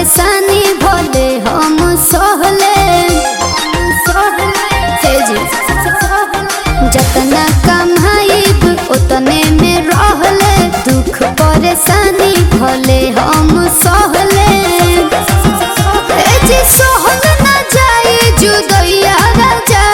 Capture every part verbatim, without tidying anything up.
परेशानी भले हम सहले जतना कमाईब उतने में रहले दुख परेशानी भले हम सहले जी सहल ना जाए जुदैया राजा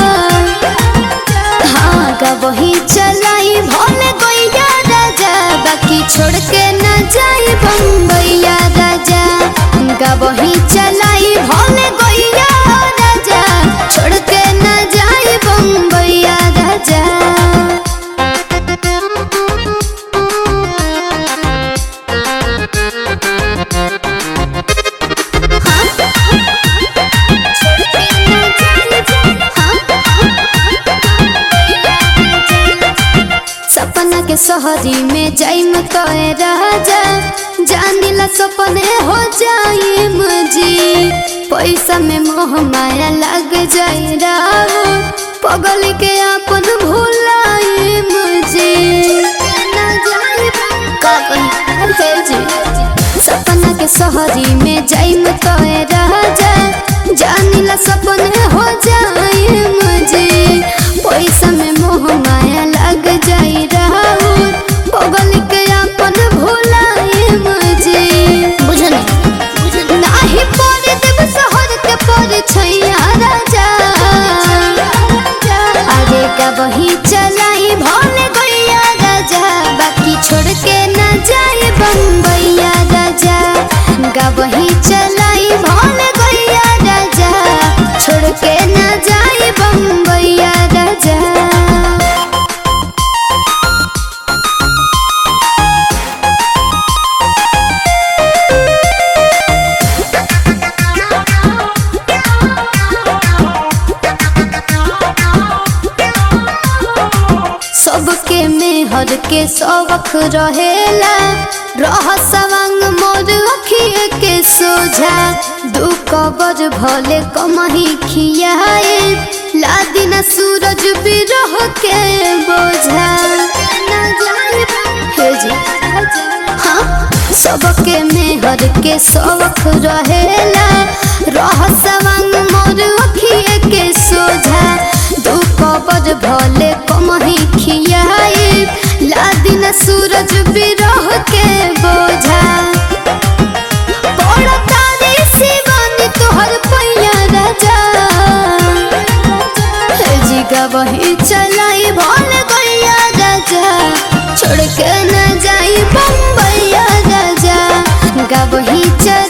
हाँ गवही चलाई भले गैया राजा बाकी छोड़ के ना जाए बम्बैया राजा गवही चलाई भले गैया राजा छोड़ के ना जाए बम्बैया राजा सपना के शहरी में जाइम कहे राजा जानिला सपने हो जाए मुझे पैसा में मोह माया लग जाए राहो पगल के अपन भुलाए मुझे सपना के शहरी में जाइम कहे राजा जानिला सपने हो जाए मुझे पैसा में मोह माया लग जाए राहो पगल के अपन भुलाए मुझे बुझल नाही पड़े देव शहर के पर छैया राजा अरे का वही चलाई भले गैया राजा बाकी छोड़ के ना जाए बम्बैया राजा गा वही चलाई भले गैया राजा छोड़ के ना जाए बम्बैया राजा सबके मेहर के सबक रहेला रह सवांग मोर अखिए के सोझा दू कबर भले कमही खियाए लादिना सूरज बिरह के बोझा हे जी हाँ सबके मेहर के सबक रहेला रह सवांग मोर अखिए के सोझा दू कबर भले कमही खियाए लादिना सूरज बिरह के बोझा बड़ा तारे शिवानी तोहर पैया राजा जी गवही चलाई भले गैया राजा छोड़ के न जाई बम्बैया राजा गवही चल